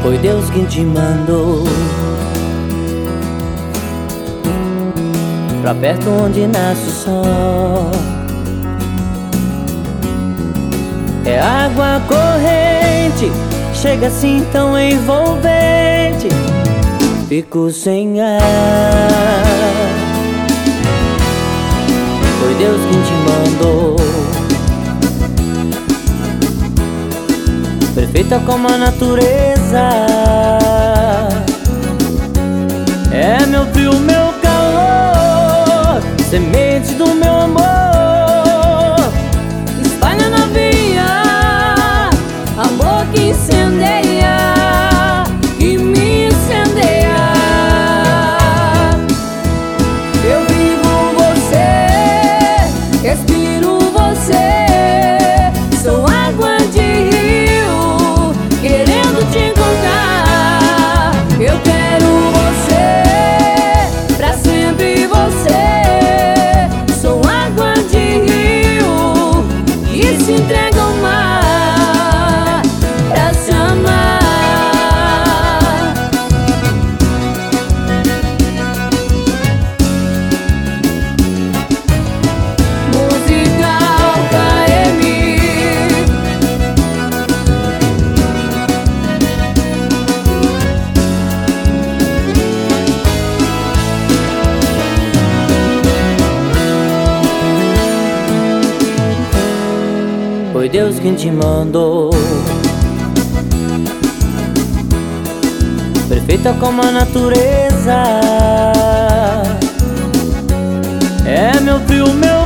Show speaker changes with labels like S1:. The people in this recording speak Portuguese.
S1: Foi Deus quem te mandou pra perto onde nasce o sol. É água corrente, chega assim tão envolvente, fico sem ar. Foi Deus quem te mandou, perfeita como a natureza. É meu frio, meu calor, semente do meu amor. Espalha na via, amor que incendeia, que me incendeia. Eu vivo você, respiro você, sou água de rio, querendo te encontrar. Eu quero você, pra sempre você, sou água de rio que se entrega ao mar pra se amar. Musical KM. Foi Deus quem te mandou, perfeita como a natureza. É meu frio, meu